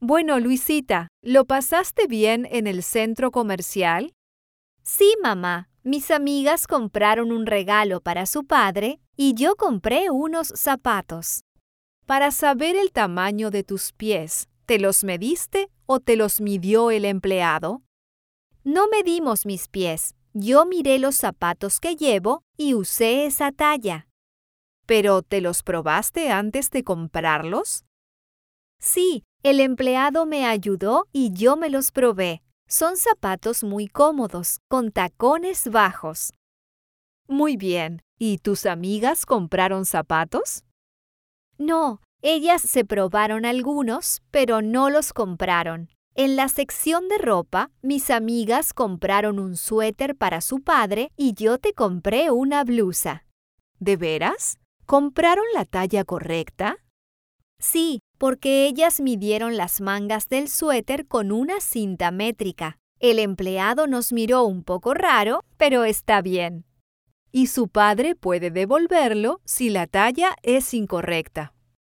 Bueno, Luisita, ¿lo pasaste bien en el centro comercial? Sí, mamá. Mis amigas compraron un regalo para su padre y yo compré unos zapatos. Para saber el tamaño de tus pies, ¿te los mediste o te los midió el empleado? No medimos mis pies. Yo miré los zapatos que llevo y usé esa talla. ¿Pero te los probaste antes de comprarlos? Sí, el empleado me ayudó y yo me los probé. Son zapatos muy cómodos, con tacones bajos. Muy bien. ¿Y tus amigas compraron zapatos? No, ellas se probaron algunos, pero no los compraron. En la sección de ropa, mis amigas compraron un suéter para su padre y yo te compré una blusa. ¿De veras? ¿Compraron la talla correcta? Sí, porque ellas midieron las mangas del suéter con una cinta métrica. El empleado nos miró un poco raro, pero está bien. Y su padre puede devolverlo si la talla es incorrecta.